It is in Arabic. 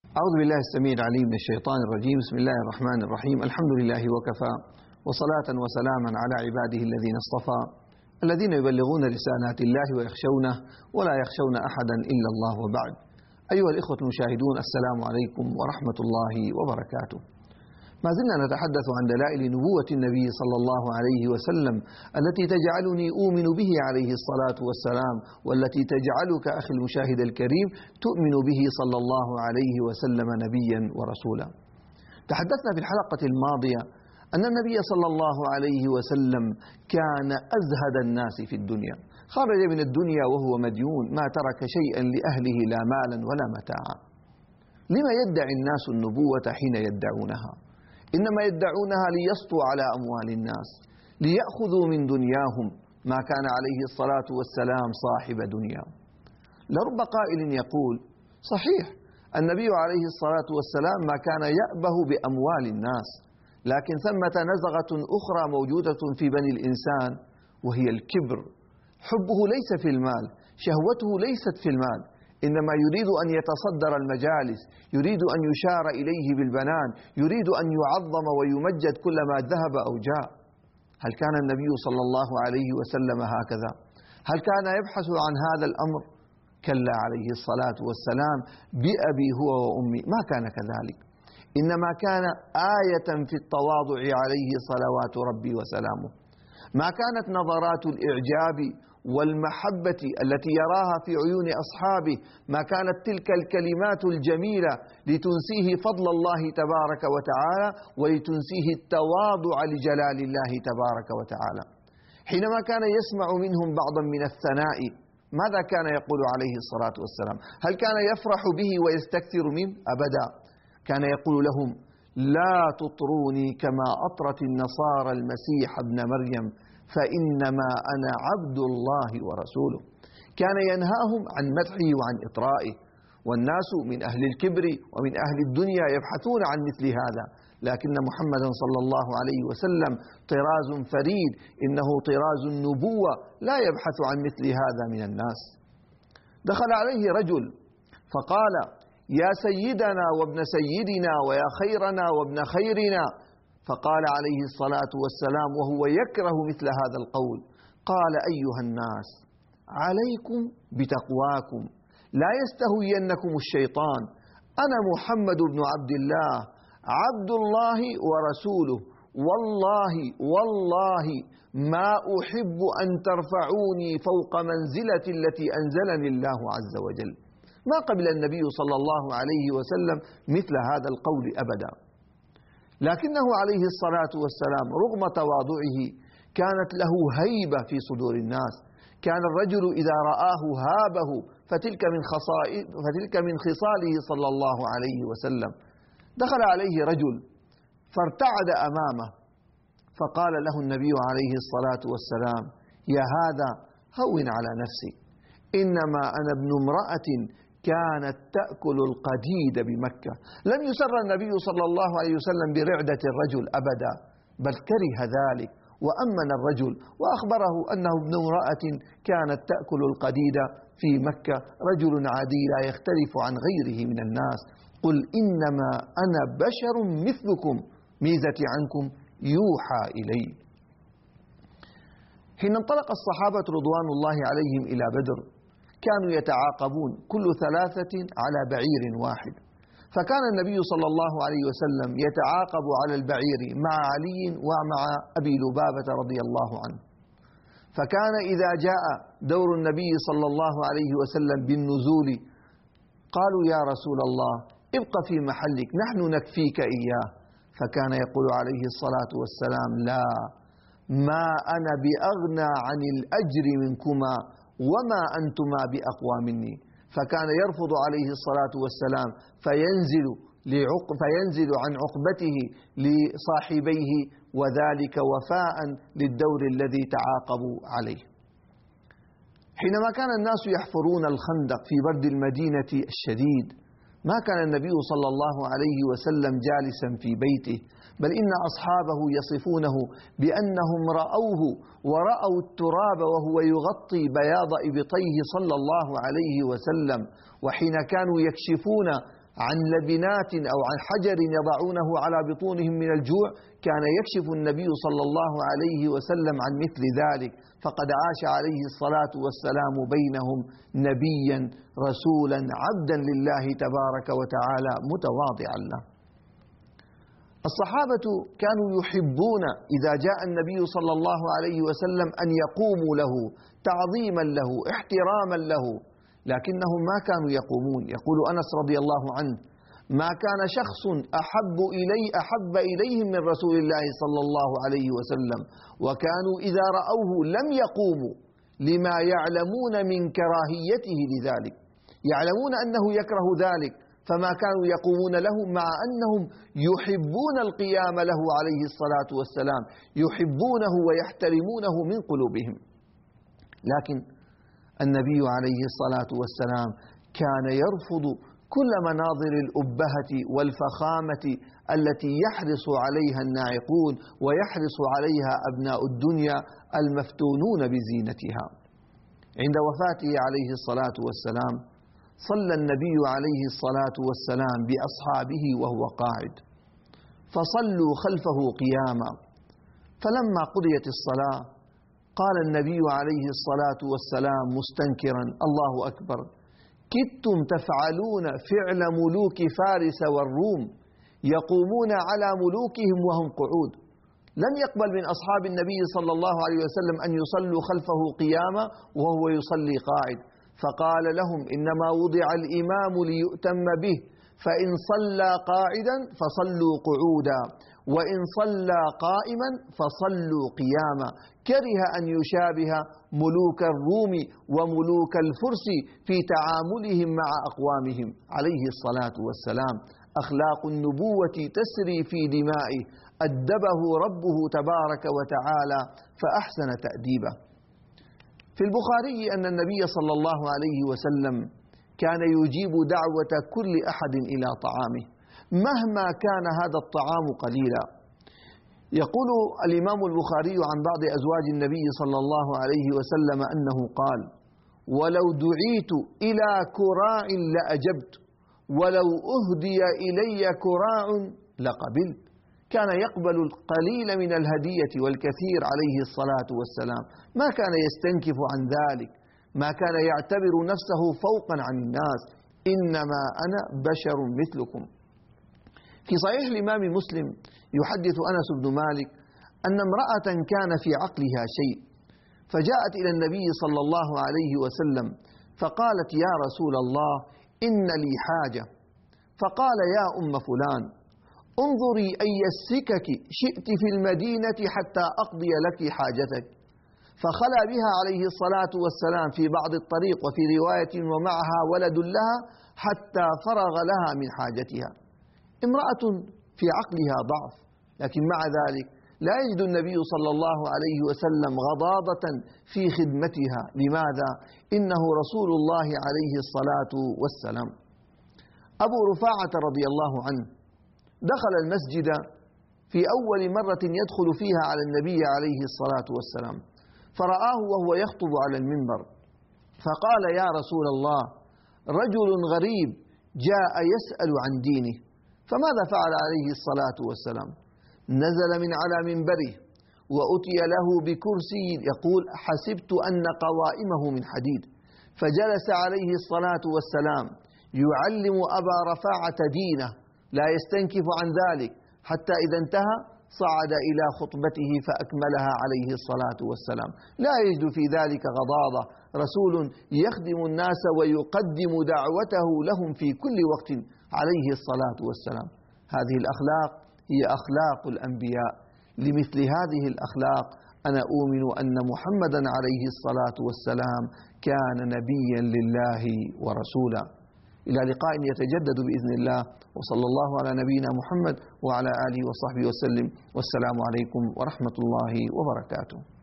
أعوذ بالله السميع العليم من الشيطان الرجيم. بسم الله الرحمن الرحيم. الحمد لله وكفى، وصلاة وسلاما على عباده الذين اصطفى، الذين يبلغون رسالات الله ويخشونه ولا يخشون أحدا إلا الله. وبعد، أيها الإخوة المشاهدون، السلام عليكم ورحمة الله وبركاته. ما زلنا نتحدث عن دلائل نبوة النبي صلى الله عليه وسلم التي تجعلني أؤمن به عليه الصلاة والسلام، والتي تجعلك أخي المشاهد الكريم تؤمن به صلى الله عليه وسلم نبيا ورسولا. تحدثنا في الحلقة الماضية أن النبي صلى الله عليه وسلم كان أزهد الناس في الدنيا، خرج من الدنيا وهو مديون، ما ترك شيئا لأهله لا مالا ولا متاعا. لما يدعي الناس النبوة حين يدعونها؟ إنما يدعونها ليسطوا على أموال الناس، ليأخذوا من دنياهم. ما كان عليه الصلاة والسلام صاحب دنيا. لرب قائل يقول: صحيح، النبي عليه الصلاة والسلام ما كان يأبه بأموال الناس، لكن ثمة نزغة أخرى موجودة في بني الإنسان، وهي الكبر. حبه ليس في المال، شهوته ليست في المال، إنما يريد أن يتصدر المجالس، يريد أن يشار إليه بالبنان، يريد أن يعظم ويمجد كلما ذهب أو جاء. هل كان النبي صلى الله عليه وسلم هكذا؟ هل كان يبحث عن هذا الأمر؟ كلا عليه الصلاة والسلام، بأبي هو وأمي، ما كان كذلك. إنما كان آية في التواضع عليه صلوات ربي وسلامه. ما كانت نظرات الإعجاب والمحبة التي يراها في عيون أصحابه، ما كانت تلك الكلمات الجميلة لتنسيه فضل الله تبارك وتعالى ولتنسيه التواضع لجلال الله تبارك وتعالى. حينما كان يسمع منهم بعضا من الثناء، ماذا كان يقول عليه الصلاة والسلام؟ هل كان يفرح به ويستكثر منه؟ أبدا. كان يقول لهم: لا تطروني كما أطرت النصارى المسيح ابن مريم، فإنما أنا عبد الله ورسوله. كان ينهاهم عن مدحه وعن إطرائه، والناس من أهل الكبر ومن أهل الدنيا يبحثون عن مثل هذا، لكن محمدا صلى الله عليه وسلم طراز فريد، إنه طراز النبوة، لا يبحث عن مثل هذا من الناس. دخل عليه رجل فقال: يا سيدنا وابن سيدنا ويا خيرنا وابن خيرنا. فقال عليه الصلاة والسلام وهو يكره مثل هذا القول، قال: أيها الناس، عليكم بتقواكم، لا يستهوينكم الشيطان. أنا محمد بن عبد الله، عبد الله ورسوله، والله ما أحب أن ترفعوني فوق منزلة التي أنزلني الله عز وجل. ما قبل النبي صلى الله عليه وسلم مثل هذا القول أبدا، لكنه عليه الصلاة والسلام رغم تواضعه كانت له هيبة في صدور الناس. كان الرجل إذا رآه هابه، فتلك من خصاله صلى الله عليه وسلم. دخل عليه رجل فارتعد أمامه، فقال له النبي عليه الصلاة والسلام: يا هذا، هون على نفسك، إنما أنا ابن امرأة كانت تأكل القديد بمكة. لم يسر النبي صلى الله عليه وسلم برعدة الرجل أبدا، بل كره ذلك وأمن الرجل وأخبره أنه ابن امرأة كانت تأكل القديد في مكة، رجل عادي لا يختلف عن غيره من الناس. قل إنما أنا بشر مثلكم، ميزتي عنكم يوحى إلي. حين انطلق الصحابة رضوان الله عليهم إلى بدر، كانوا يتعاقبون كل 3 على بعير واحد، فكان النبي صلى الله عليه وسلم يتعاقب على البعير مع علي ومع أبي لبابة رضي الله عنه. فكان إذا جاء دور النبي صلى الله عليه وسلم بالنزول قالوا: يا رسول الله، ابق في محلك، نحن نكفيك إياه. فكان يقول عليه الصلاة والسلام: لا، ما أنا بأغنى عن الأجر منكما، وما أنتما بأقوى مني. فكان يرفض عليه الصلاة والسلام فينزل عن عقبته لصاحبيه، وذلك وفاء للدور الذي تعاقبوا عليه. حينما كان الناس يحفرون الخندق في برد المدينة الشديد، ما كان النبي صلى الله عليه وسلم جالسا في بيته، بل إن أصحابه يصفونه بأنهم رأوه ورأوا التراب وهو يغطي بياض إبطيه صلى الله عليه وسلم. وحين كانوا يكشفون عن لبنات أو عن حجر يضعونه على بطونهم من الجوع، كان يكشف النبي صلى الله عليه وسلم عن مثل ذلك، فقد عاش عليه الصلاة والسلام بينهم نبيا رسولا عبدا لله تبارك وتعالى متواضعا له. الصحابة كانوا يحبون إذا جاء النبي صلى الله عليه وسلم أن يقوموا له تعظيما له احتراما له، لكنهم ما كانوا يقومون. يقول أنس رضي الله عنه: ما كان شخص أحب إليهم من رسول الله صلى الله عليه وسلم، وكانوا إذا رأوه لم يقوموا لما يعلمون من كراهيته لذلك، يعلمون أنه يكره ذلك، فما كانوا يقومون له، مع أنهم يحبون القيام له عليه الصلاة والسلام، يحبونه ويحترمونه من قلوبهم. لكن النبي عليه الصلاة والسلام كان يرفض كل مناظر الأبهة والفخامة التي يحرص عليها الناعقون ويحرص عليها أبناء الدنيا المفتونون بزينتها. عند وفاته عليه الصلاة والسلام صلى النبي عليه الصلاة والسلام بأصحابه وهو قاعد، فصلوا خلفه قياما، فلما قضيت الصلاة قال النبي عليه الصلاة والسلام مستنكرا: الله أكبر، كدتم تفعلون فعل ملوك فارس والروم، يقومون على ملوكهم وهم قعود. لم يقبل من أصحاب النبي صلى الله عليه وسلم أن يصلوا خلفه قياما وهو يصلي قاعد، فقال لهم: إنما وضع الإمام ليؤتم به، فإن صلى قاعدا فصلوا قعودا، وإن صلى قائما فصلوا قياما. كره أن يشابه ملوك الروم وملوك الفرس في تعاملهم مع أقوامهم عليه الصلاة والسلام. أخلاق النبوة تسري في دمائه، أدبه ربه تبارك وتعالى فأحسن تأديبه. في البخاري أن النبي صلى الله عليه وسلم كان يجيب دعوة كل أحد إلى طعامه مهما كان هذا الطعام قليلا. يقول الإمام البخاري عن بعض أزواج النبي صلى الله عليه وسلم أنه قال: ولو دعيت إلى كراع لأجبت، ولو أهدي إلي كراع لقبلت. كان يقبل القليل من الهدية والكثير عليه الصلاة والسلام، ما كان يستنكف عن ذلك، ما كان يعتبر نفسه فوقا عن الناس، إنما أنا بشر مثلكم. في صحيح الإمام مسلم يحدث أنس بن مالك أن امرأة كان في عقلها شيء، فجاءت إلى النبي صلى الله عليه وسلم فقالت: يا رسول الله، إن لي حاجة. فقال: يا أم فلان، انظري أي السكك شئت في المدينة حتى أقضي لك حاجتك. فخلى بها عليه الصلاة والسلام في بعض الطريق، وفي رواية ومعها ولد لها، حتى فرغ لها من حاجتها. امرأة في عقلها ضعف، لكن مع ذلك لا يجد النبي صلى الله عليه وسلم غضاضة في خدمتها. لماذا؟ إنه رسول الله عليه الصلاة والسلام. أبو رفاعة رضي الله عنه دخل المسجد في أول مرة يدخل فيها على النبي عليه الصلاة والسلام، فرآه وهو يخطب على المنبر، فقال: يا رسول الله، رجل غريب جاء يسأل عن دينه. فماذا فعل عليه الصلاة والسلام؟ نزل من على منبره وأتي له بكرسي، يقول: حسبت أن قوائمه من حديد، فجلس عليه الصلاة والسلام يعلم أبا رفاعة دينه، لا يستنكف عن ذلك، حتى إذا انتهى صعد إلى خطبته فأكملها عليه الصلاة والسلام. لا يجد في ذلك غضاضة، رسول يخدم الناس ويقدم دعوته لهم في كل وقت عليه الصلاة والسلام. هذه الأخلاق هي أخلاق الأنبياء. لمثل هذه الأخلاق أنا أؤمن أن محمدا عليه الصلاة والسلام كان نبيا لله ورسولا. إلى لقاء يتجدد بإذن الله، وصلى الله على نبينا محمد وعلى آله وصحبه وسلم، والسلام عليكم ورحمة الله وبركاته.